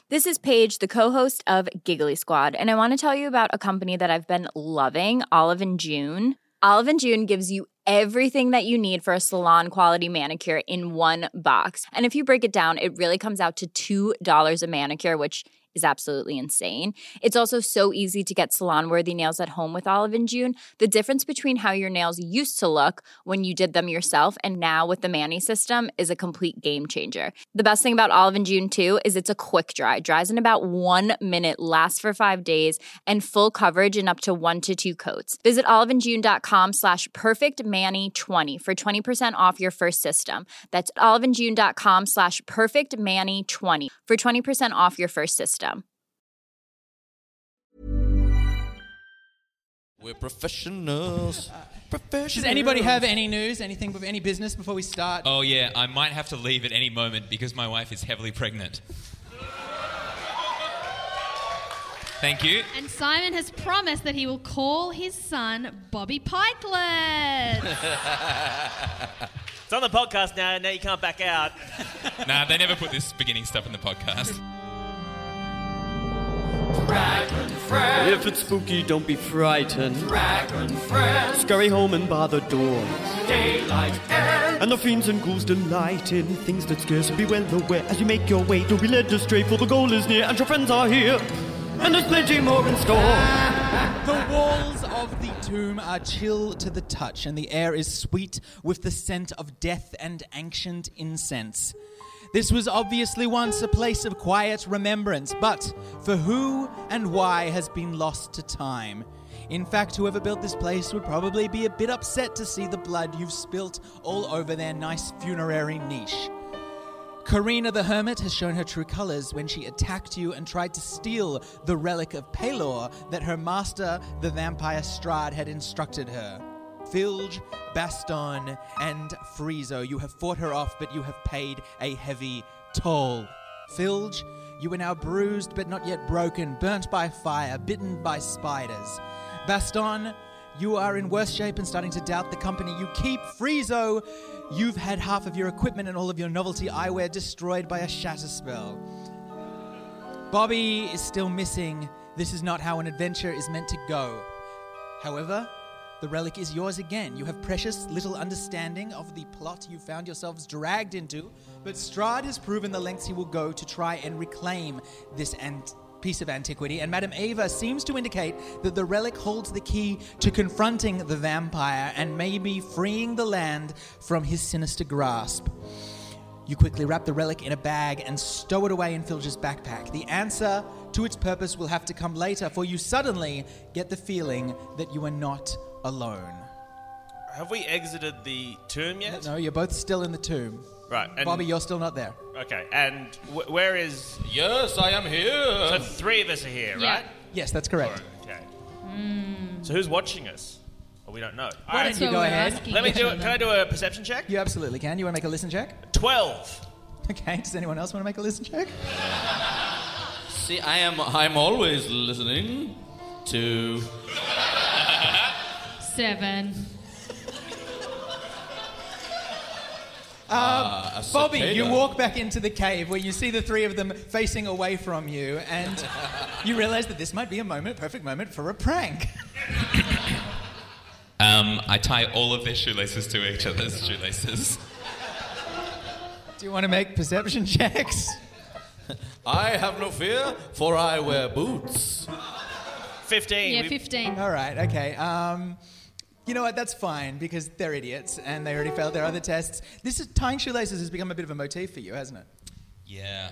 This is Paige, the co-host of Giggly Squad, and I want to tell you about a company that I've been loving, Olive & June. Olive & June gives you everything that you need for a salon-quality manicure in one box. And if you break it down, it really comes out to $2 a manicure, which is absolutely insane. It's also so easy to get salon-worthy nails at home with Olive & June. The difference between how your nails used to look when you did them yourself and now with the Mani system is a complete game changer. The best thing about Olive & June, too, is it's a quick dry. Dries in about 1 minute, lasts for 5 days, and full coverage in up to 1 to 2 coats. Visit oliveandjune.com/perfectmani20 for 20% off your first system. That's oliveandjune.com/perfectmani20 for 20% off your first system. We're professionals. Does anybody have any news, any business before we start? Oh, yeah, I might have to leave at any moment because my wife is heavily pregnant. Thank you. And Simon has promised that he will call his son Bobby Pikelet. It's on the podcast now you can't back out. Nah, they never put this beginning stuff in the podcast. Dragon friends. If it's spooky, don't be frightened. Dragon friends. Scurry home and bar the door. Daylight ends. And the fiends and ghouls delight in things that scare, so be well aware as you make your way. Don't be led astray, for the goal is near and your friends are here. And there's plenty more in store. The walls of the tomb are chill to the touch, and the air is sweet with the scent of death and ancient incense. This was obviously once a place of quiet remembrance, but for who and why has been lost to time. In fact, whoever built this place would probably be a bit upset to see the blood you've spilt all over their nice funerary niche. Karina the Hermit has shown her true colors when she attacked you and tried to steal the relic of Pelor that her master, the vampire Strahd, had instructed her. Filge, Baston, and Friezo, you have fought her off, but you have paid a heavy toll. Filge, you are now bruised but not yet broken, burnt by fire, bitten by spiders. Baston, you are in worse shape and starting to doubt the company you keep. Friezo, you've had half of your equipment and all of your novelty eyewear destroyed by a shatter spell. Bobby is still missing. This is not how an adventure is meant to go. However, the relic is yours again. You have precious little understanding of the plot you found yourselves dragged into, but Strahd has proven the lengths he will go to try and reclaim this piece of antiquity, and Madame Ava seems to indicate that the relic holds the key to confronting the vampire and maybe freeing the land from his sinister grasp. You quickly wrap the relic in a bag and stow it away in Filge's backpack. The answer to its purpose will have to come later, for you suddenly get the feeling that you are not alone. Have we exited the tomb yet? No, you're both still in the tomb. Right. And Bobby, you're still not there. Okay, and where is... Yes, I am here. So 3 of us are here, Yeah. right? Yes, that's correct. Okay. So who's watching us? Well, we don't know. Why don't you go ahead? Let me do it. Can I do a perception check? You absolutely can. You want to make a listen check? 12. Okay, does anyone else want to make a listen check? See, I'm always listening to... 7. Bobby, cicada. you walk back into the cave where you see the 3 of them facing away from you, and you realize that this might be a perfect moment for a prank. I tie all of their shoelaces to each other's shoelaces. Do you want to make perception checks? I have no fear, for I wear boots. 15. Yeah, 15. All right, okay. You know what, that's fine, because they're idiots, and they already failed their other tests. Tying shoelaces has become a bit of a motif for you, hasn't it? Yeah.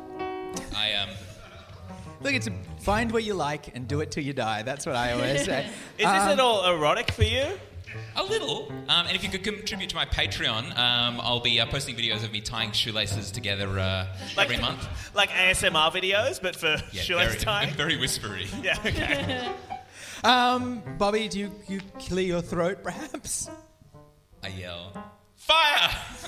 Look, it's find what you like and do it till you die. That's what I always say. Is this at all erotic for you? A little. And if you could contribute to my Patreon, I'll be posting videos of me tying shoelaces together every month. Like ASMR videos, but for shoelace tying? Very whispery. Yeah, okay. Bobby, do you clear your throat, perhaps? I yell, fire!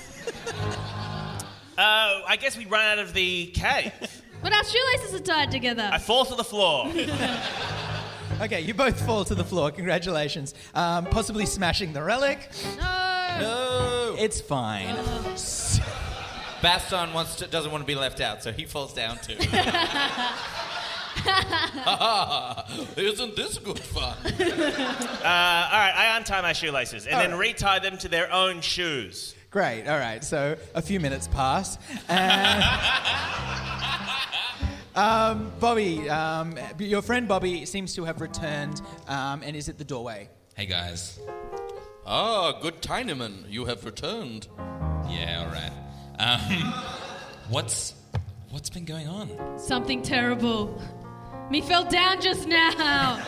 I guess we run out of the cave. But our shoelaces are tied together. I fall to the floor. Okay, you both fall to the floor. Congratulations. Possibly smashing the relic. No. It's fine. Baston doesn't want to be left out, so he falls down too. Isn't this good fun? All right, I untie my shoelaces and then retie them to their own shoes. Great, all right. So a few minutes pass. And Bobby, your friend Bobby seems to have returned and is at the doorway. Hey guys. Ah, good Tinyman, you have returned. Yeah, all right. What's been going on? Something terrible. Me fell down just now.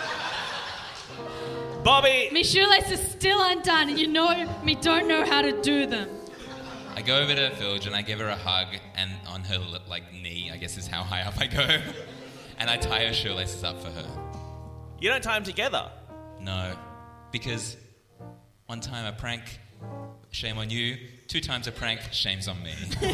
Bobby! Me shoelace is still undone, and you know me don't know how to do them. I go over to Filge and I give her a hug, and on her knee, I guess is how high up I go, and I tie her shoelaces up for her. You don't tie them together? No, because one time a prank, shame on you. 2 times a prank, shame's on me.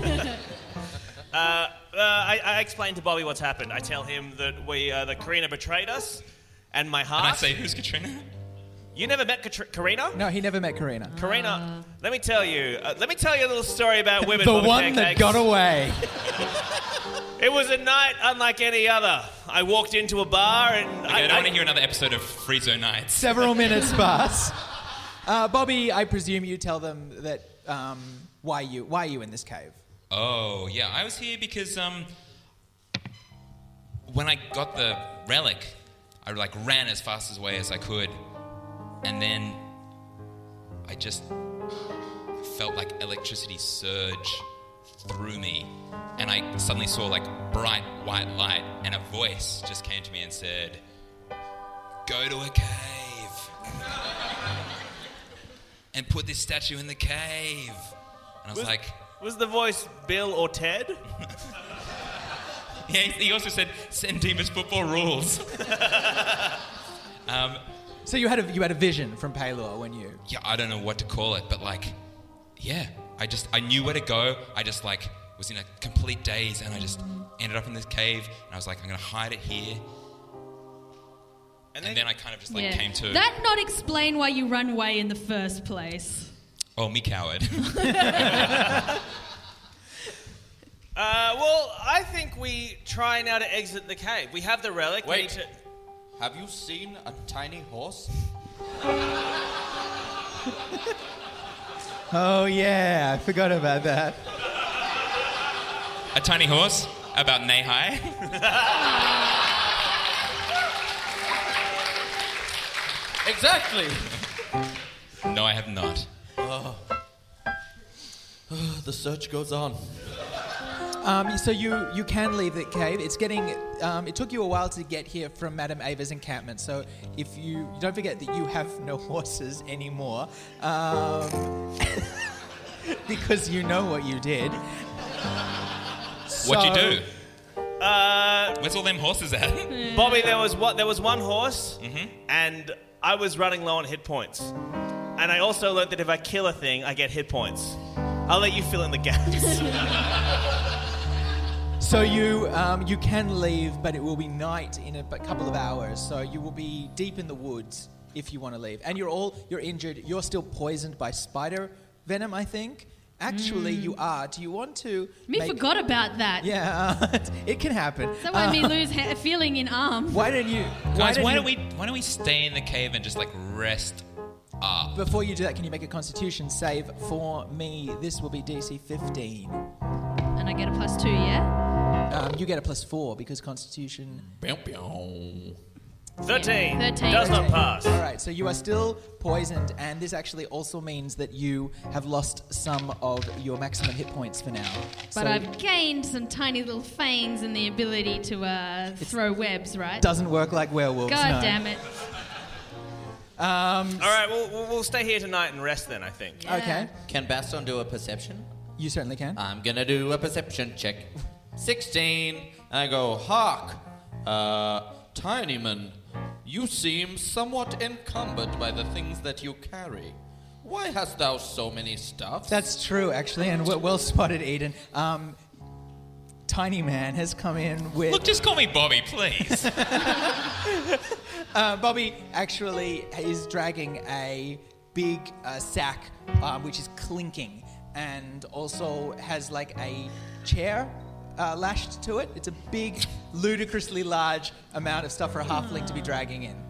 I explain to Bobby what's happened. I tell him that that Karina betrayed us, and my heart. And I say, who's Katrina? You never met Karina? No, he never met Karina. Karina, let me tell you a little story about women. The Bobby one Pancakes. that got away. It was a night unlike any other. I walked into a bar and Okay, I don't want to hear another episode of Free Zone Nights. Several minutes pass. Bobby, I presume you tell them that why are you in this cave? Oh, yeah, I was here because when I got the relic, I ran as fast away as I could, and then I just felt like electricity surge through me, and I suddenly saw bright white light, and a voice just came to me and said, "Go to a cave and put this statue in the cave." And I was like... Was the voice Bill or Ted? Yeah, he also said, "Send Demas football rules." So you had a vision from Paylor when you... Yeah, I don't know what to call it, but yeah, I knew where to go. I just was in a complete daze, and I just ended up in this cave, and I was like, I'm going to hide it here. And then I kind of just came to... That not explain why you run away in the first place. Oh, me coward. Well, I think we try now to exit the cave. We have the relic. Wait. We need to... Have you seen a tiny horse? Oh yeah, I forgot about that. A tiny horse about knee high. Exactly. No, I have not. The search goes on. So you can leave the cave. It's getting. It took you a while to get here from Madame Ava's encampment. So if you don't forget that you have no horses anymore, because you know what you did. What'd you do? Where's all them horses at? Bobby, there was one horse, and I was running low on hit points. And I also learned that if I kill a thing, I get hit points. I'll let you fill in the gaps. So you can leave, but it will be night in a couple of hours. So you will be deep in the woods if you want to leave. And you're injured. You're still poisoned by spider venom, I think. Actually, you are. Do you want to? Forgot about that. Yeah, it can happen. That why me lose feeling in arm. Why don't you? Guys, why don't we stay in the cave and just rest up? Before you do that, can you make a Constitution save for me? This will be DC 15. And I get a +2, yeah? You get a +4 because Constitution. 13. 13. Does not pass. All right, so you are still poisoned, and this actually also means that you have lost some of your maximum hit points for now. But I've gained some tiny little fangs and the ability to throw webs, right? Doesn't work like werewolves. God no. damn it. All right, we'll stay here tonight and rest then, I think. Yeah. Okay, Can Baston do a perception? you certainly can. I'm gonna do a perception check. 16. And I go, hark. Tinyman, you seem somewhat encumbered by the things that you carry. Why hast thou so many stuffs? That's true, actually, and well spotted, Eden. Tiny Man has come in with... Look, just call me Bobby, please. Bobby actually is dragging a big sack, which is clinking, and also has like a chair lashed to it. It's a big, ludicrously large amount of stuff for a halfling to be dragging in.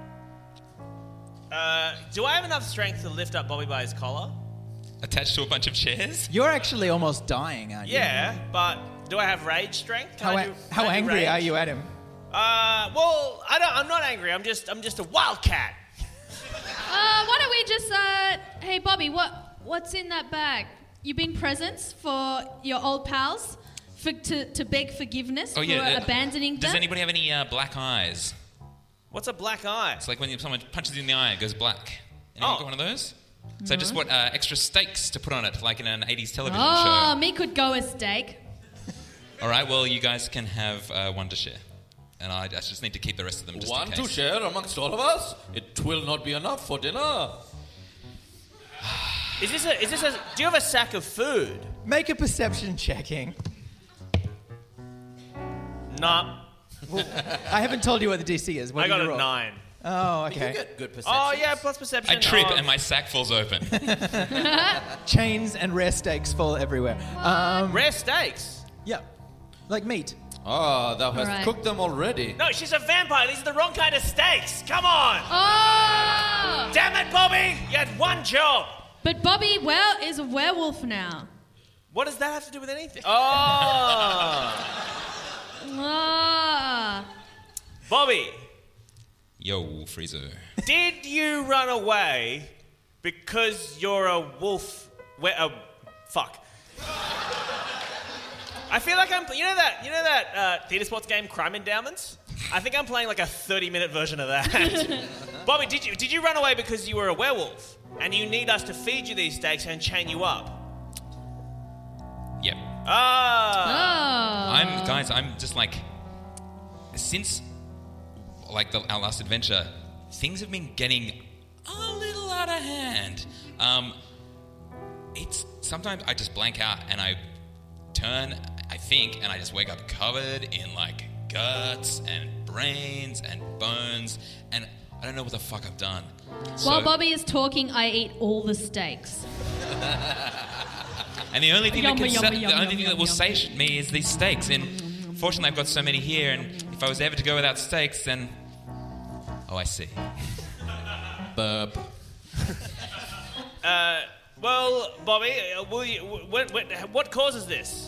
Do I have enough strength to lift up Bobby by his collar? Attached to a bunch of chairs? You're actually almost dying, aren't you? Yeah, but do I have rage strength? How angry rage? are you at him? Well, I'm not angry. I'm just a wildcat. Why don't we just, hey Bobby, what's in that bag? You bring presents for your old pals to beg forgiveness for abandoning them? Does anybody have any black eyes? What's a black eye? It's like when someone punches you in the eye, it goes black. Anyone got one of those? So I just want extra steaks to put on it, like in an 80s television show. Oh, me could go a steak. All right, well, you guys can have one to share. And I just need to keep the rest of them just One in case. to share amongst all of us? It will not be enough for dinner. Do you have a sack of food? Make a perception checking. Nah. I haven't told you what the DC is. What I did got you a roll? 9. Oh, You okay. get good perception. Oh, yeah, plus perception. I trip Oh. and my sack falls open. Chains and rare steaks fall everywhere. Rare steaks? Yeah, like meat. Ah, thou hast Alright. cooked them already. No, she's a vampire. These are the wrong kind of steaks. Come on. Oh! Damn it, Bobby. You had one job. But Bobby is a werewolf now. What does that have to do with anything? Oh. Ah. Bobby, Yo, Freezer. did you run away because you're a wolf? Fuck. I feel like I'm. You know that theatre sports game, Crime Endowments? I think I'm playing like a 30-minute version of that. Bobby, did you run away because you were a werewolf and you need us to feed you these steaks and chain you up? Yep. Ah. Oh. I'm just like, since like our last adventure, things have been getting a little out of hand. It's sometimes I just blank out and I turn, I think, and I just wake up covered in like guts and brains and bones, and I don't know what the fuck I've done. While Bobby is talking, I eat all the steaks. And the only thing Yum, that yum, can yum, the only yum, thing that yum, will yum. satiate me is these steaks. And fortunately, I've got so many here. And if I was ever to go without steaks, then I see. Burp. Well, Bobby, what causes this?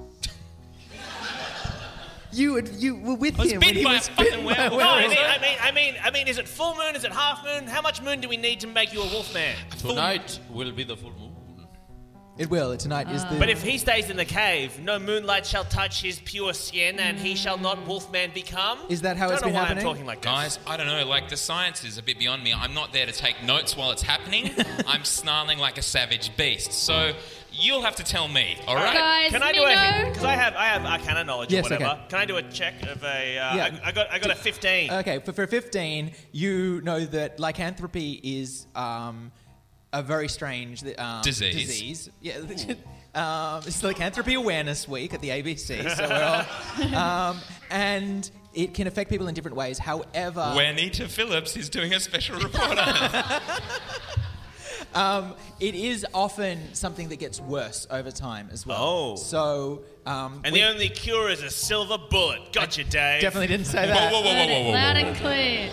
You were with was him bitten when he by a was fucking bitten by a werewolf. No, werewolf. I mean, is it full moon? Is it half moon? How much moon do we need to make you a wolf man? Tonight will be the full moon. It will. Tonight is the... But if he stays in the cave, no moonlight shall touch his pure skin, and he shall not wolfman become. Is that how it's don't been know why happening? I'm talking like this. Guys, I don't know, like the science is a bit beyond me. I'm not there to take notes while it's happening. I'm snarling like a savage beast. So you'll have to tell me, all right? Guys, Can I do Mino? because I have arcana knowledge Yes, or whatever. okay. Can I do a check of a? Yeah. I got a 15. Okay, for 15, you know that lycanthropy is a very strange Disease. Yeah, it's Lycanthropy Awareness Week at the ABC, so we're all, and it can affect people in different ways. However, Juanita Phillips is doing a special report on it. it is often something that gets worse over time as well. Oh. So, And the only cure is a silver bullet. Gotcha, Dave. definitely didn't say Whoa, that. whoa, whoa, whoa, whoa, whoa, Loud whoa. and clear.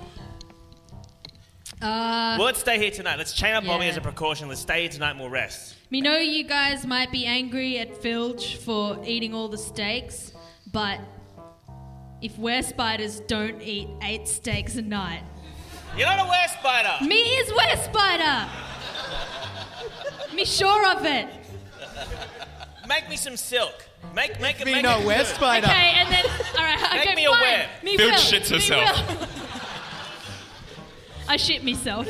Well, let's stay here tonight. Let's chain up Bobby Yeah. as a precaution. Let's stay here tonight and we'll rest. We know you guys might be angry at Filch for eating all the steaks, but if were-spiders don't eat 8 steaks a night, You're not a were spider. me is were-spider! Me sure of it. Make me some silk. Make Me no it West good. Spider. Okay, and then, alright, Make okay, me fine. aware. Me Filch will. shits Me herself. will. I shit myself.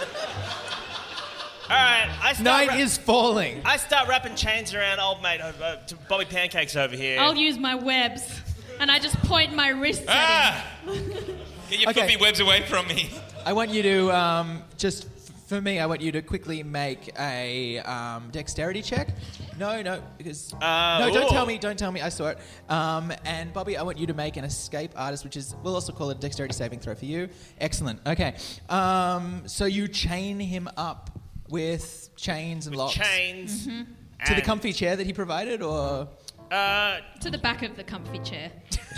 All right, Night is falling. I start wrapping chains around old mate to Bobby Pancakes over here. I'll use my webs, and I just point my wrists at Ah! Get your Okay. flippy webs away from me. I want you to for me, I want you to quickly make a dexterity check. No, because no, don't tell me. Don't tell me. I saw it. And Bobby, I want you to make an escape artist, which is we'll also call it a dexterity saving throw for you. Excellent. Okay. So you chain him up with chains and locks. Chains. Mm-hmm. To the and- comfy chair that he provided, or To the back of the comfy chair.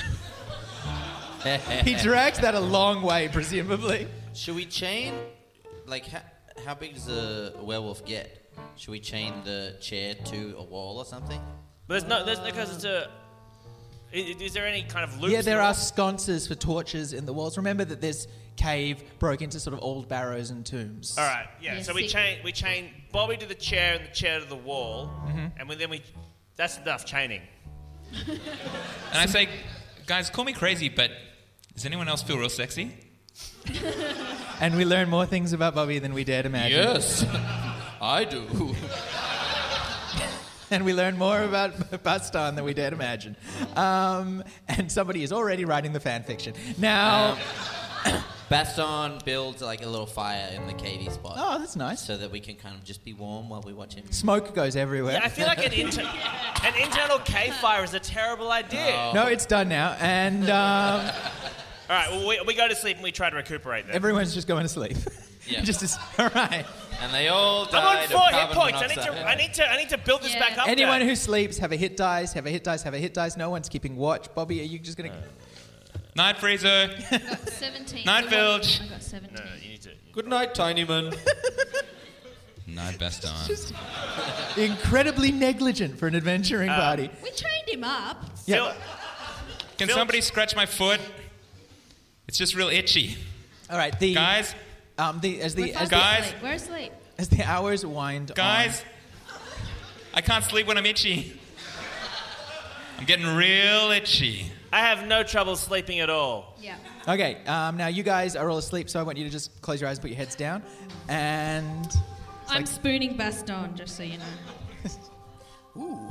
he drags that a long way, presumably. Should we chain? Like, how big does a werewolf get? Should we chain the chair to a wall or something? But there's because it's a. Is there any kind of loops? Yeah, there in the are sconces for torches in the walls. Remember that this cave broke into sort of old barrows and tombs. All right, yeah. Yeah, So we see- chain Bobby to the chair and the chair to the wall, and then we. That's enough chaining. And I say, guys, call me crazy, but does anyone else feel real sexy? And we learn more things about Bobby than we dared imagine. Yes, I do. And we learn more about Baston than we dared imagine. And somebody is already writing the fan fiction. Now... Baston builds like a little fire in the cavey spot. Oh, that's nice. So that we can kind of just be warm while we watch him. Smoke goes everywhere. Yeah, I feel like an internal cave fire is a terrible idea. No, it's done now. And All right, well, we go to sleep and we try to recuperate then. everyone's just going to sleep. Yeah. All right. And they all I'm on died 4 of hit carbon points. monoxide. I need to build this Yeah. back up. Anyone there. who sleeps, have a hit dice, have a hit dice, have a hit dice. No one's keeping watch. Bobby, are you just going to... Night, Freezer. I got 17. Night, Filch. I got 17. No, you need to. Good night, tiny man. Night, Baston. Incredibly negligent for an adventuring party. We trained him up. Yeah. Can Filch. somebody scratch my foot? It's just real itchy. All right. Guys, As the Guys. We're asleep. as the hours wind guys, I can't sleep when I'm itchy. I'm getting real itchy. I have no trouble sleeping at all. Yeah. on. Okay. Now you guys are all asleep, so I want you to just close your eyes, put your heads down, and I'm spooning Baston, just so you know.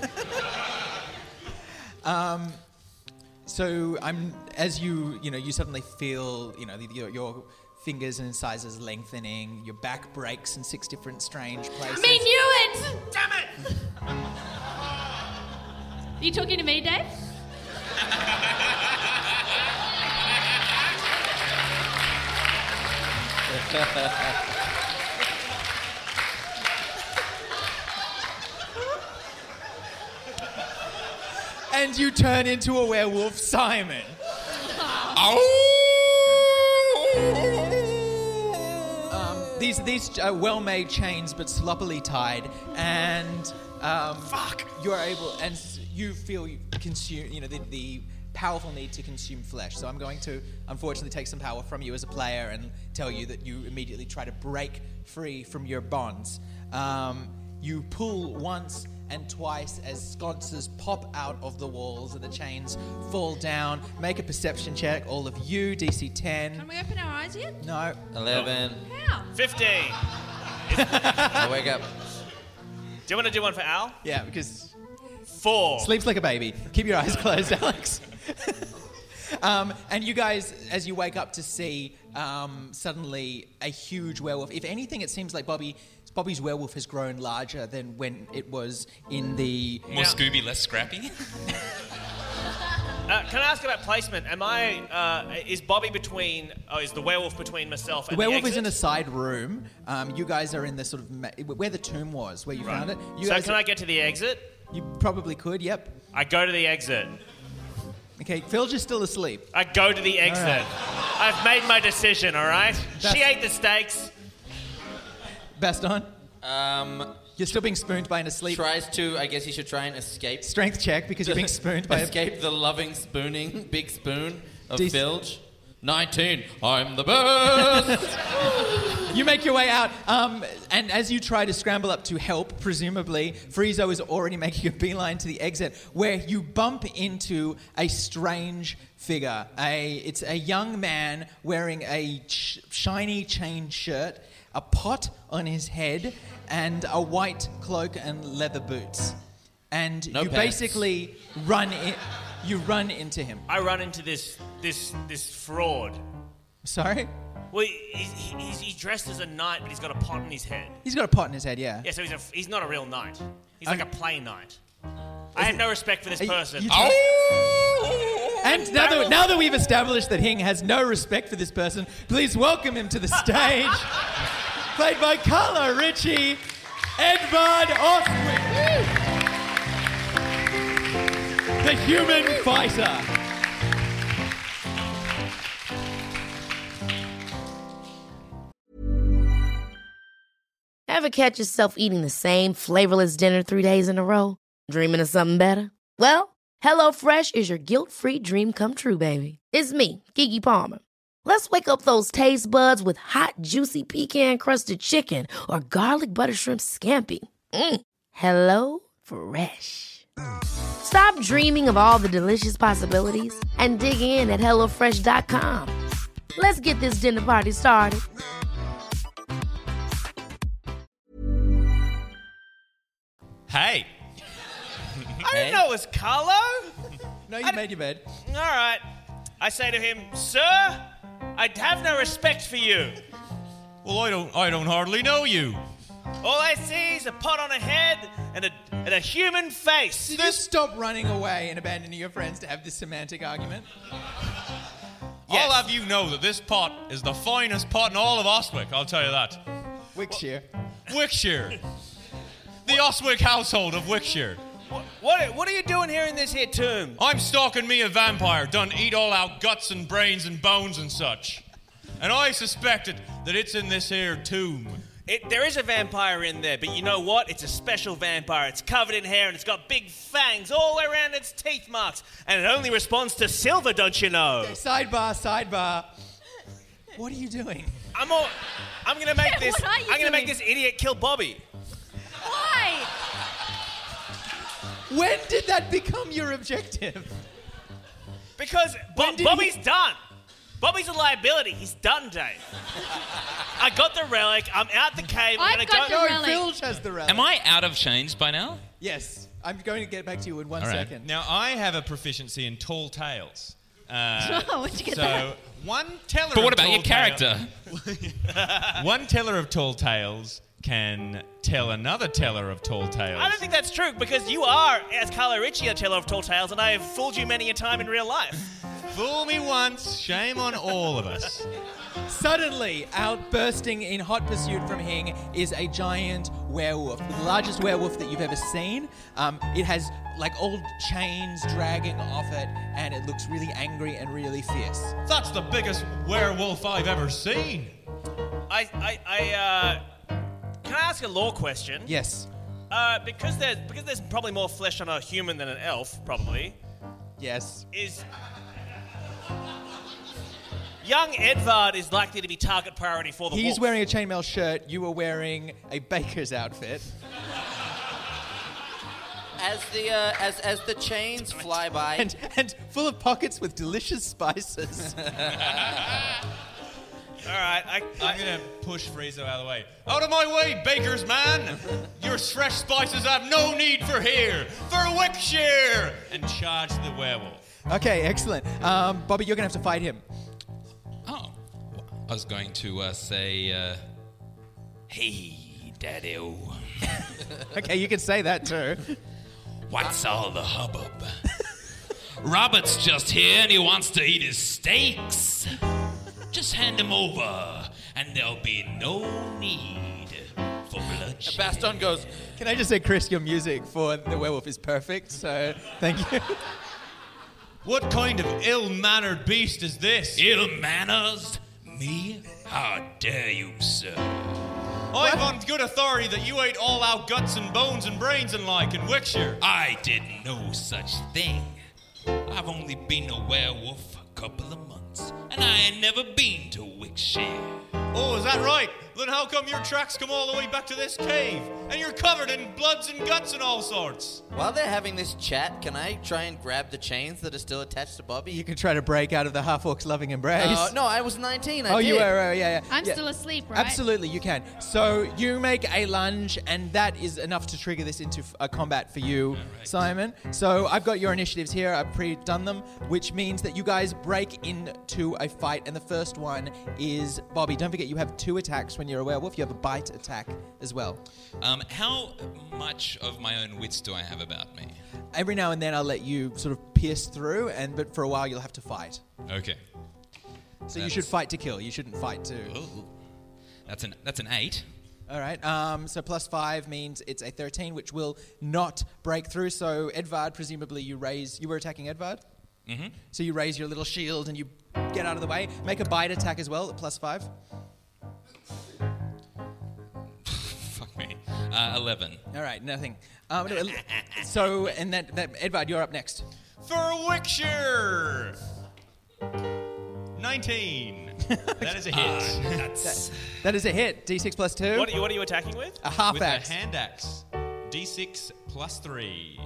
So as you suddenly feel, your fingers and incisors lengthening, your back breaks in 6 different strange places. Me knew it! Damn it! Are you talking to me, Dave? And you turn into a werewolf, Simon. These well-made chains, but sloppily tied, and you're able, and you feel you consume, the powerful need to consume flesh. So I'm going to, unfortunately, take some power from you as a player and tell you that you immediately try to break free from your bonds. You pull once and twice as sconces pop out of the walls and the chains fall down. Make a perception check, all of you, DC 10. Can we open our eyes yet? No. 11. How? 15. I wake up. Do you want to do one for Al? Yeah, because 4. sleeps like a baby. Keep your eyes closed, Alex. And you guys, as you wake up to see suddenly a huge werewolf. If anything, it seems like Bobby's werewolf has grown larger than when it was in the... More Scooby, less Scrappy. Can I ask about placement? Am I? Is Bobby between? Oh, is the werewolf between myself The and werewolf the is exit? in a side room. You guys are in the sort of... where the tomb was, where you found it. You So guys can I get to the exit? You probably could, yep. I go to the exit. Okay, Phil's just still asleep. I go to the exit. right. I've made my decision. All right. That's- She ate the steaks. Baston, you're still being spooned by an asleep... Tries to, I guess you should try and escape. Strength check because you're being spooned by Escape the loving spooning, big spoon of Dec- Filch. 19. I'm the best. You make your way out, and as you try to scramble up to help, presumably, Friezo is already making a beeline to the exit, where you bump into a strange figure. It's a young man wearing a shiny chain shirt, a pot on his head, and a white cloak and leather boots. And No you pants. basically run into him. I run into this fraud. Sorry? Well, he's dressed as a knight, but he's got a pot in his head. He's got a pot in his head, yeah. Yeah, so he's not a real knight. He's like a play knight. I have no respect for this Are you- person. you And now that we've established that Hing has no respect for this person, please welcome him to the stage. played by Carla Ritchie, Edvard Oswick, the human fighter. Ever catch yourself eating the same flavorless dinner 3 days in a row? Dreaming of something better? Well, HelloFresh is your guilt-free dream come true, baby. It's me, Keke Palmer. Let's wake up those taste buds with hot, juicy pecan-crusted chicken or garlic butter shrimp scampi. Hello Fresh. Stop dreaming of all the delicious possibilities and dig in at HelloFresh.com. Let's get this dinner party started. Hey. I didn't know it was Carlo. No, you made your bed. All right. I say to him, Sir, I have no respect for you. Well, I don't hardly know you. All I see is a pot on a head and a human face. Did you stop running away and abandoning your friends to have this semantic argument? Yes. I'll have you know that this pot is the finest pot in all of Oswick, I'll tell you that. Wickshire. Wickshire. The Oswick household of Wickshire. What are you doing here in this here tomb? I'm stalking me a vampire done eat all our guts and brains and bones and such. And I suspected that it's in this here tomb. There is a vampire in there, but you know what? It's a special vampire. It's covered in hair and it's got big fangs all the way around its teeth marks. And it only responds to silver, don't you know? Okay, sidebar. What are you doing? I'm gonna make this. I'm gonna make this idiot kill Bobby. Why? When did that become your objective? Because Bobby's done. Bobby's a liability. He's done, Dave. I got the relic. I'm out the cave. I'm I've gonna got go. the relic. Filch has the relic. Am I out of chains by now? Yes. I'm going to get back to you in one All right. second. Now, I have a proficiency in tall tales. Where'd you get that? One teller But what of about your tall character? One teller of tall tales can tell another teller of tall tales. I don't think that's true because you are, as Carlo Ritchie, a teller of tall tales, and I have fooled you many a time in real life. Fool me once, shame on all of us. Suddenly, out bursting in hot pursuit from Hing is a giant werewolf, the largest werewolf that you've ever seen. It has like old chains dragging off it, and it looks really angry and really fierce. That's the biggest werewolf I've ever seen. Can I ask a law question? Yes. Because there's probably more flesh on a human than an elf, probably. Yes. Young Edvard is likely to be target priority for the wolf. He's wearing a chainmail shirt. You were wearing a baker's outfit. As the chains fly by, and full of pockets with delicious spices. All right, I'm gonna push Friezo out of the way. Out of my way, baker's man! Your fresh spices have no need for here, for Wickshire! And charge the werewolf. Okay, excellent. Bobby, you're gonna have to fight him. Oh. I was going to say, hey, Daddy-o. Okay, you can say that too. What's all the hubbub? Robert's just here and he wants to eat his steaks. Just hand him over, and there'll be no need for bloodshed. Baston goes, Can I just say, Chris, your music for the werewolf is perfect, so thank you. What kind of ill-mannered beast is this? Ill-manners? Me? How dare you, sir? I've on good authority that you ate all our guts and bones and brains and like in Wickshire. I did no such thing. I've only been a werewolf a couple of months, and I ain't never been to Wickshire. Oh, is that right? Then how come your tracks come all the way back to this cave? And you're covered in bloods and guts and all sorts. while they're having this chat, can I try and grab the chains that are still attached to Bobby? You can try to break out of the half-orc's loving embrace. No, I was 19. I Oh, did. you were, yeah. I'm Yeah. still asleep, right? Absolutely, you can. So you make a lunge, and that is enough to trigger this into a combat for you, Simon. So I've got your initiatives here. I've pre-done them, which means that you guys break into a fight, and the first one is Bobby. Don't forget, you have 2 attacks when you're a werewolf. You have a bite attack as well. How much of my own wits do I have about me? Every now and then, I'll let you sort of pierce through, but for a while, you'll have to fight. Okay. So you should fight to kill. You shouldn't fight to... Ooh. That's an 8. All right. So plus 5 means it's a 13, which will not break through. So Edvard, presumably you were attacking Edvard? Mm-hmm. So you raise your little shield and you get out of the way. Make a bite attack as well at plus 5. Fuck me. 11. All right, nothing. So, and that Edvard, you're up next. For Wickshire! 19. That is a hit. That is a hit. D6 plus 2. What are you attacking with? A half with axe. a hand axe. D6 plus 3.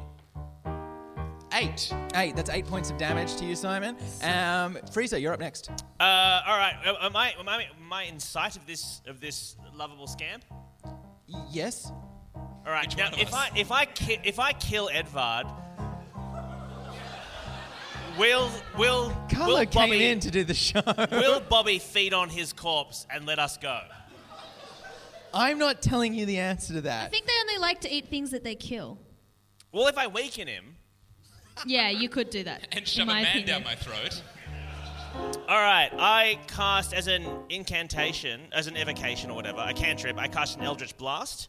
8. 8. That's 8 points of damage to you, Simon. Frieza, you're up next. All right. Am I in sight of this lovable scamp? Yes. All right. Now, if I kill Edvard, will Carla came Bobby in to do the show. Will Bobby feed on his corpse and let us go? I'm not telling you the answer to I that. think they only like to eat things that they kill. Well, if I weaken him. Yeah, you could do that. And shove a man down my throat. All right, I cast as an incantation, as an evocation or whatever, a cantrip. I cast an Eldritch Blast.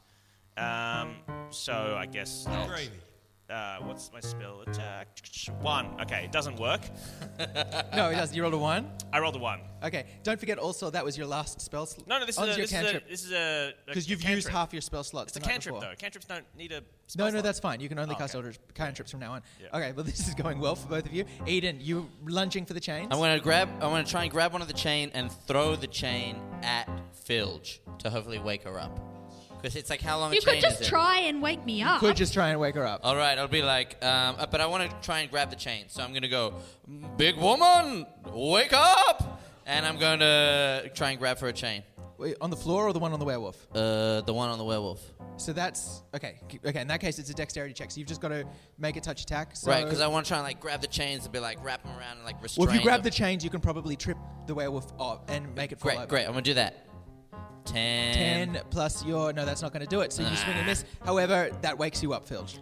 So I guess. Gravy. What's my spell attack? 1. Okay, it doesn't work. No, it doesn't. You rolled a 1? I rolled a 1. Okay, don't forget also that was your last spell slot. No, this is a because you've used half your spell slots. It's a cantrip, though. Cantrips don't need a No, spell slot. that's fine. You can only cast Eldritch cantrips from now on. Yeah. Okay, well, this is going well for both of you. Eden, you lunging for the chains? I'm gonna try and grab one of the chain and throw the chain at Filge to hopefully wake her up. Because it's like, how long You a chain could just is it? try and wake me up. Could just try and wake her up. All right, I'll be like, but I want to try and grab the chain. So I'm going to go, big woman, wake up! And I'm going to try and grab for a chain. Wait, on the floor or the one on the werewolf? The one on the werewolf. So that's, okay, in that case, it's a dexterity check. So you've just got to make a touch attack. So Right, because I want to try and like grab the chains and be like, wrap them around and like restrain Well, if you grab them. the chains, you can probably trip the werewolf off and make it fall over. Great, I'm going to do that. 10 plus your... No, that's not going to do it. So you swing and miss. However, that wakes you up, Filge.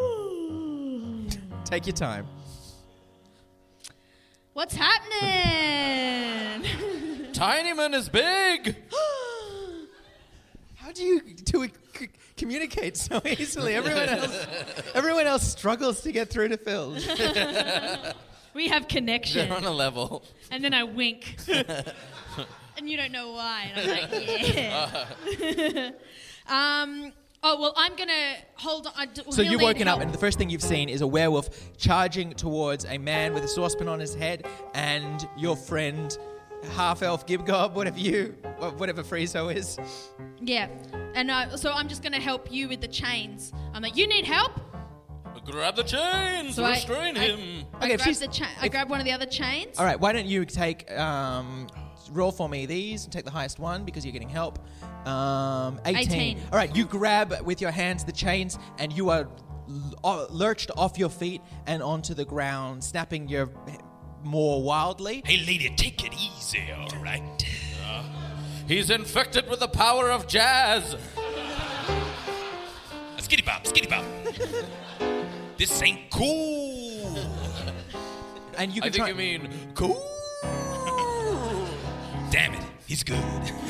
Take your time. What's happening? Tinyman is big! How do you communicate so easily? Everyone else struggles to get through to Filge. We have connection. They're on a level. And then I wink. And you don't know why. And I'm like, yeah. I'm going to hold on. So you've woken up, and the first thing you've seen is a werewolf charging towards a man with a saucepan on his head, and your friend, half-elf Gibgob, whatever Friezo is. Yeah. And so I'm just going to help you with the chains. I'm like, you need help? Grab the chains, So restrain him. I grab one of the other chains. All right, why don't you take... roll for me these and take the highest one because you're getting help. 18. All right, you grab with your hands the chains and you are lurched off your feet and onto the ground, snapping your more wildly. Hey, lady, take it easy, all right? He's infected with the power of jazz. Skitty bop, skitty bop. This ain't cool. And you can I think you mean cool. Damn it, he's good.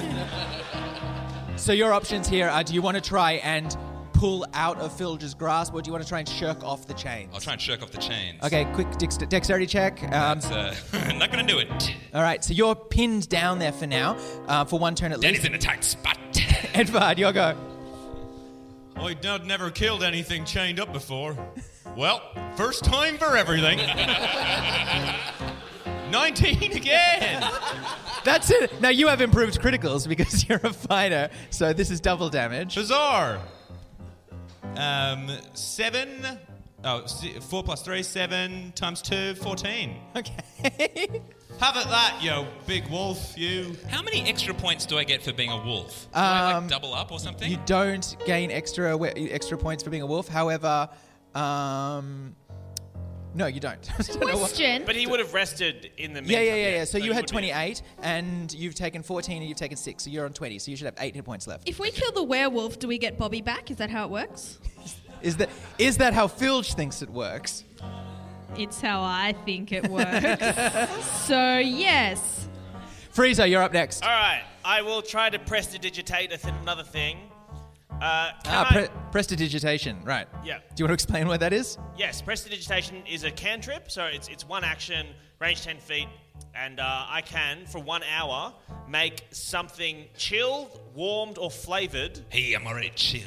So your options here are: do you want to try and pull out of Filge's grasp, or do you want to try and shirk off the chains? I'll try and shirk off the chains. Okay, quick dexterity check. That's not gonna do it. All right, so you're pinned down there for now, for one turn at least. Danny's in a tight spot. Edvard, your go. I'd never killed anything chained up before. Well, first time for everything. 19 again. That's it. Now you have improved criticals because you're a fighter, so this is double damage. Bizarre. 7. 4 plus 3, 7 times 2, 14. Okay. Have at that, you big wolf, you. How many extra points do I get for being a wolf? Do I like double up or something? You don't gain extra points for being a wolf. However, no, you don't. Question. But he would have rested in the Yeah. So you had 28, and you've taken 14, and you've taken 6, so you're on 20. So you should have 8 hit points left. If we kill the werewolf, do we get Bobby back? Is that how it works? Is that how Filge thinks it works? It's how I think it works. So, yes. Frieza, you're up next. All right, I will try to prestidigitate another thing. Prestidigitation, right. Yeah. Do you want to explain what that is? Yes, prestidigitation is a cantrip, so it's one action, range 10 feet, and I can, for 1 hour, make something chilled, warmed, or flavoured. Hey, I'm already chilled.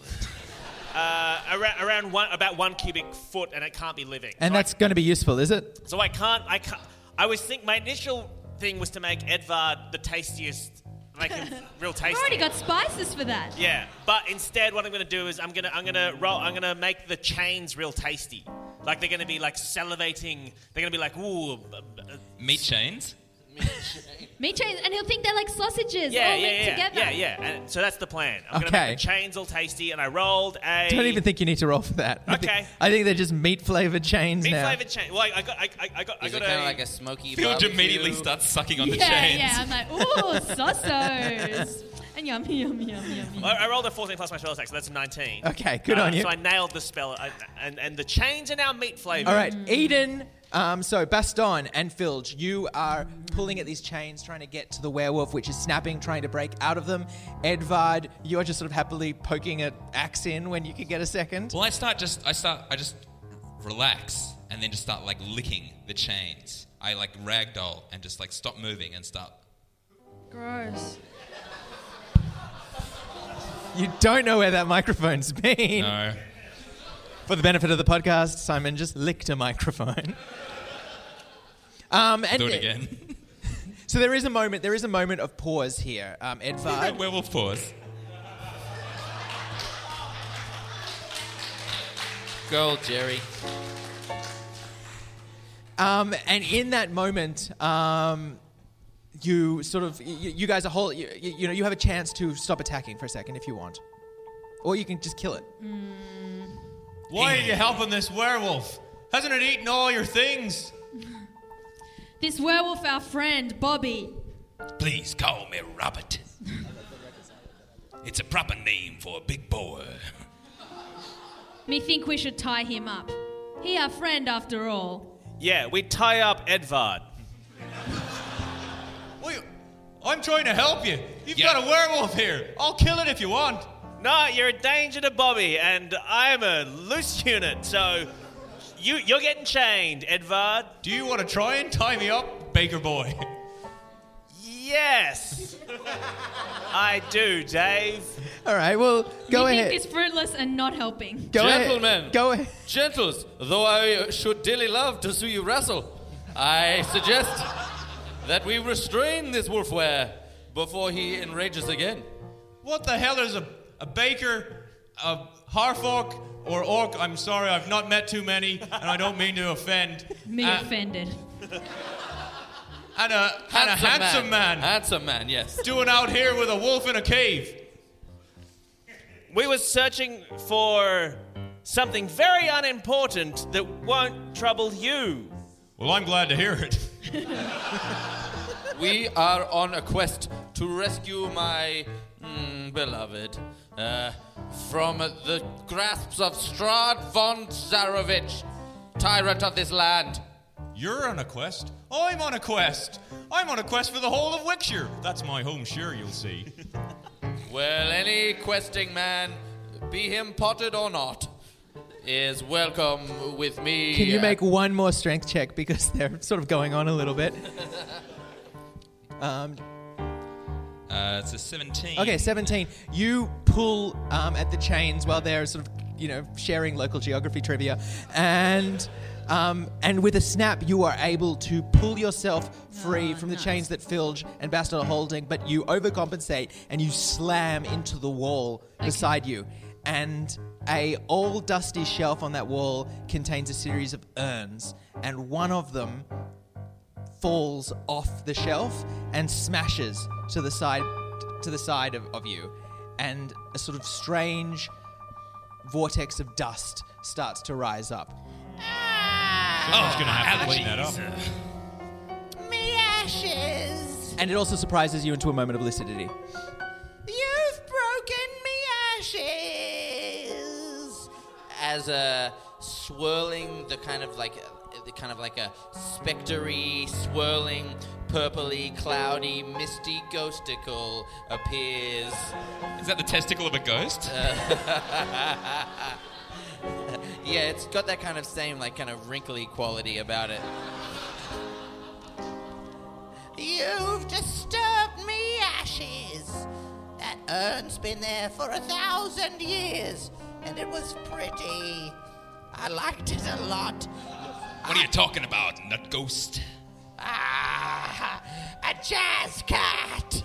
About 1 cubic foot, and it can't be living. And so that's going to be useful, is it? So I can't. My initial thing was to make Edvard the tastiest, make him real tasty. I've already got spices for that. Yeah, but instead, what I'm going to do is I'm gonna make the chains real tasty. Like they're going to be like salivating. They're going to be like meat chains. Meat chains, and he'll think they're like sausages all linked together. Yeah. And so that's the plan. I'm going to make the chains all tasty, and I rolled a. Don't even think you need to roll for that. Okay. I think they're just meat-flavored chains now. Meat-flavored chains. Well, I got Is it kind of like a smoky Filge barbecue? immediately starts sucking on the chains. Yeah, I'm like, ooh, sausos. And yummy. I rolled a 14 plus my spell attack, so that's 19. Okay, good on you. So I nailed the spell, and the chains are now meat flavored. All right, Eden. So Baston and Filge, you are pulling at these chains, trying to get to the werewolf, which is snapping, trying to break out of them. Edvard, you're just sort of happily poking an axe in when you can get a second. Well, I just relax and then just start like licking the chains. I like ragdoll and just like stop moving and start. Gross. You don't know where that microphone's been. No. For the benefit of the podcast, Simon just licked a microphone. And do it again. So there is a moment of pause here. Edvard. Werewolf pause. Go, Jerry. And in that moment, you sort of, you guys are you have a chance to stop attacking for a second if you want. Or you can just kill it. Why are you helping this werewolf? Hasn't it eaten all your things? This werewolf, our friend, Bobby. Please call me Robert. It's a proper name for a big boy. Me think we should tie him up. He our friend after all. Yeah, we tie up Edvard. Wait, I'm trying to help you. You've got a werewolf here. I'll kill it if you want. No, you're a danger to Bobby, and I'm a loose unit, so you're getting chained, Edvard. Do you want to try and tie me up, Baker boy? Yes. I do, Dave. All right, well, go ahead. Think it's fruitless and not helping. Gentlemen, go ahead. Gentles, though I should dearly love to see you wrestle, I suggest that we restrain this wolfware before he enrages again. What the hell is a baker, a harfolk, or orc? I'm sorry, I've not met too many, and I don't mean to offend. Me offended. And a handsome man. Handsome man, yes. Doing out here with a wolf in a cave. We were searching for something very unimportant that won't trouble you. Well, I'm glad to hear it. We are on a quest to rescue my beloved from the grasps of Strahd von Zarovich, tyrant of this land. You're on a quest. I'm on a quest. I'm on a quest for the whole of Wickshire. That's my home, sure, you'll see. Well, any questing man, be him potted or not, is welcome with me. Can you make one more strength check because they're sort of going on a little bit? It's a 17. Okay, 17. You pull at the chains while they're sort of, sharing local geography trivia, and with a snap, you are able to pull yourself free from the chains that Filge and Bastard are holding, but you overcompensate and you slam into the wall beside you. And a old dusty shelf on that wall contains a series of urns, and one of them falls off the shelf and smashes to the side of you, and a sort of strange vortex of dust starts to rise up. Someone's gonna have to clean that up. Me ashes. And it also surprises you into a moment of lucidity. You've broken me ashes. As swirling, the kind of like a spectre-y swirling purpley, cloudy, misty ghosticle appears. Is that the testicle of a ghost? Yeah, it's got that kind of same, like, kind of wrinkly quality about it. You've disturbed me, Ashes. That urn's been there for 1,000 years, and it was pretty. I liked it a lot. What are you talking about, nut ghost? Ah, a jazz cat.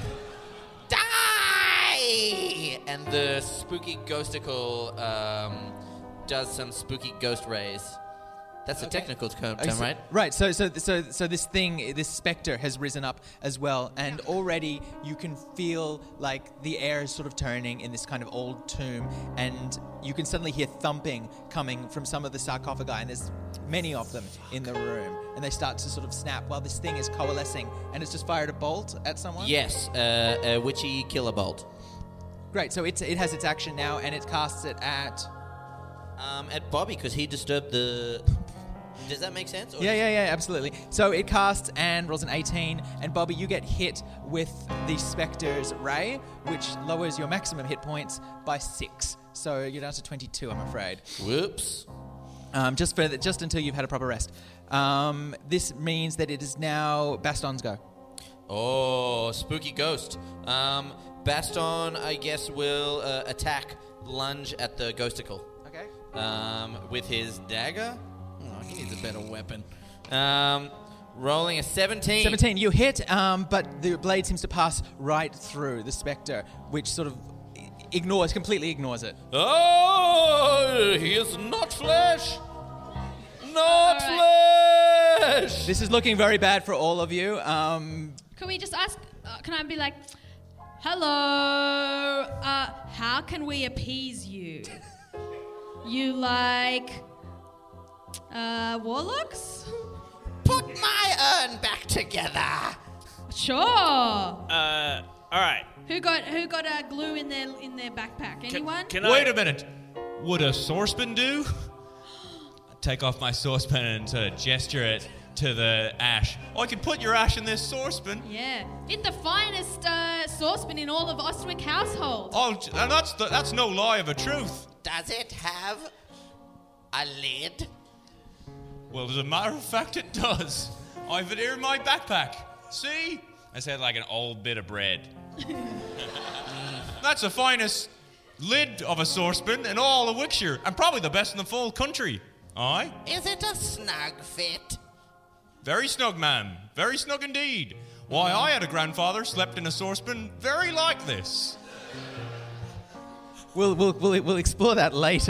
Die! And the spooky ghosticle does some spooky ghost rays. That's a technical term, right? Right. So this thing, this specter, has risen up as well, and already you can feel like the air is sort of turning in this kind of old tomb, and you can suddenly hear thumping coming from some of the sarcophagi, and there's many of them in the room, and they start to sort of snap while this thing is coalescing, and it's just fired a bolt at someone. Yes, a witchy killer bolt. Great. So it has its action now, and it casts it at Bobby, because he disturbed the. Does that make sense? Yeah, absolutely. So it casts and rolls an 18, and Bobby, you get hit with the Spectre's ray, which lowers your maximum hit points by 6. So you're down to 22, I'm afraid. Whoops. Just until you've had a proper rest. This means that it is now Baston's go. Oh, spooky ghost. Baston, I guess, will lunge at the ghosticle. Okay. With his dagger. Oh, he needs a better weapon. Rolling a 17. 17, you hit, but the blade seems to pass right through the Spectre, which sort of completely ignores it. Oh, he is not flesh. Not flesh. This is looking very bad for all of you. Can we just ask, can I be like, hello, how can we appease you? You like... warlocks? Put my urn back together. Sure. All right. Who got glue in their backpack? Anyone? Wait a minute. Would a saucepan do? I'd take off my saucepan and sort of gesture it to the ash. I could put your ash in this saucepan. Yeah. It's the finest saucepan in all of Ostwick household. Oh, and that's no lie of a truth. Does it have a lid? Well, as a matter of fact, it does. I've it here in my backpack. See? I said like an old bit of bread. That's the finest lid of a saucepan in all of Wickshire, and probably the best in the full country. Aye? Is it a snug fit? Very snug, ma'am. Very snug indeed. Why, I had a grandfather slept in a saucepan very like this. We'll explore that later.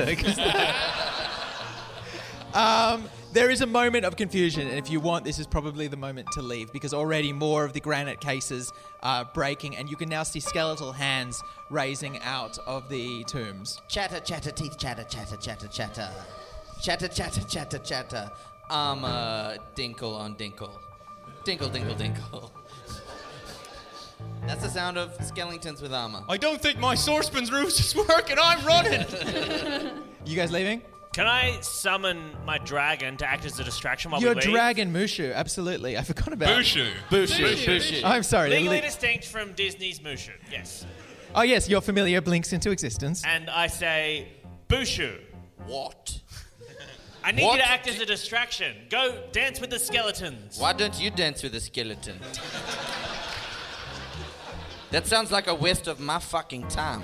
There is a moment of confusion, and if you want, this is probably the moment to leave, because already more of the granite cases are breaking, and you can now see skeletal hands raising out of the tombs. Chatter, chatter, teeth, chatter, chatter, chatter, chatter. Chatter, chatter, chatter, chatter. Dinkle on dinkle. Dinkle, dinkle, dinkle. That's the sound of skeletons with armor. I don't think my saucepan's ruse is working. I'm running. You guys leaving? Can I summon my dragon to act as a distraction while we leave? Your dragon, Mushu, absolutely. I forgot about Bushu. Bushu. I'm sorry. Legally distinct from Disney's Mushu, yes. Oh, yes, your familiar blinks into existence. And I say, Bushu. What? I need you to act as a distraction. Go dance with the skeletons. Why don't you dance with the skeleton? That sounds like a waste of my fucking time.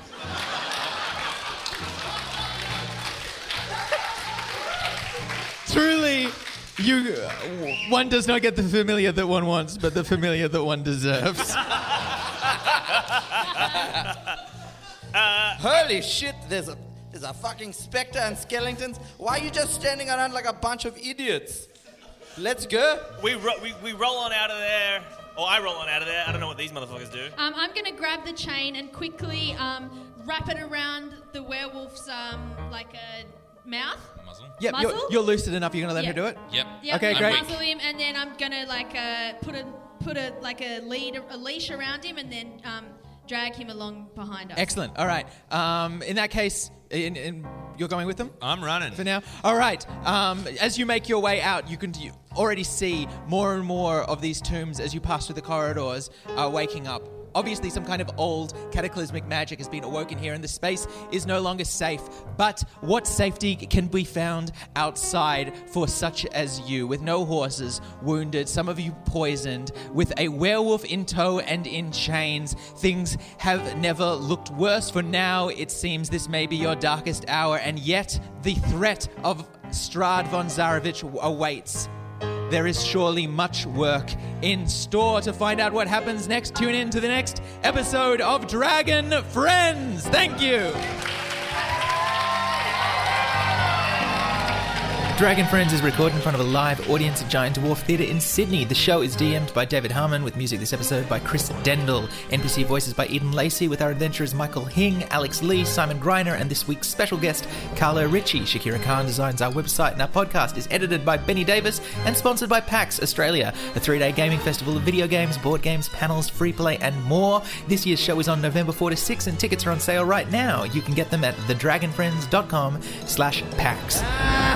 Truly, one does not get the familiar that one wants, but the familiar that one deserves. Holy shit, there's a fucking spectre and skeletons. Why are you just standing around like a bunch of idiots? Let's go. We roll on out of there. Or I roll on out of there. I don't know what these motherfuckers do. I'm going to grab the chain and quickly wrap it around the werewolf's like a mouth. Muzzle. Yep, Muzzle? you're lucid enough. You're going to let her do it? Yep. Okay, great. Muzzle him, and then I'm going to like put a leash around him, and then drag him along behind us. Excellent. All right. In that case, You're going with them? I'm running. For now? All right. As you make your way out, you already see more and more of these tombs as you pass through the corridors waking up. Obviously, some kind of old cataclysmic magic has been awoken here, and the space is no longer safe. But what safety can be found outside for such as you, with no horses, wounded, some of you poisoned, with a werewolf in tow and in chains? Things have never looked worse. For now, it seems this may be your darkest hour, and yet the threat of Strahd von Zarovich awaits. There is surely much work in store. To find out what happens next, tune in to the next episode of Dragon Friends. Thank you. Dragon Friends is recorded in front of a live audience at Giant Dwarf Theatre in Sydney. The show is DM'd by David Harmon, with music this episode by Chris Dendel. NPC voices by Eden Lacey, with our adventurers Michael Hing, Alex Lee, Simon Greiner, and this week's special guest, Carlo Ritchie. Shakira Khan designs our website, and our podcast is edited by Benny Davis and sponsored by PAX Australia, a 3-day gaming festival of video games, board games, panels, free play, and more. This year's show is on November 4 to 6, and tickets are on sale right now. You can get them at thedragonfriends.com/PAX.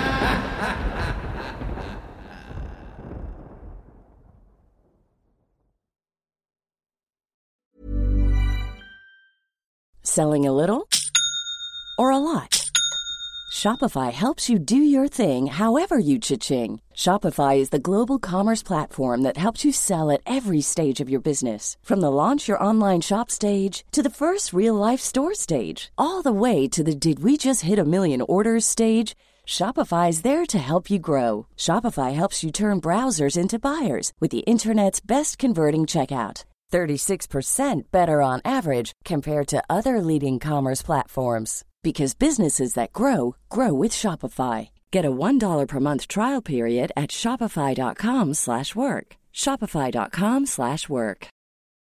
Selling a little or a lot? Shopify helps you do your thing however you cha-ching. Shopify is the global commerce platform that helps you sell at every stage of your business. From the launch your online shop stage to the first real-life store stage, all the way to the did we just hit a million orders stage. Shopify is there to help you grow. Shopify helps you turn browsers into buyers with the internet's best converting checkout. 36% better on average compared to other leading commerce platforms. Because businesses that grow, grow with Shopify. Get a $1 per month trial period at shopify.com/work. Shopify.com/work.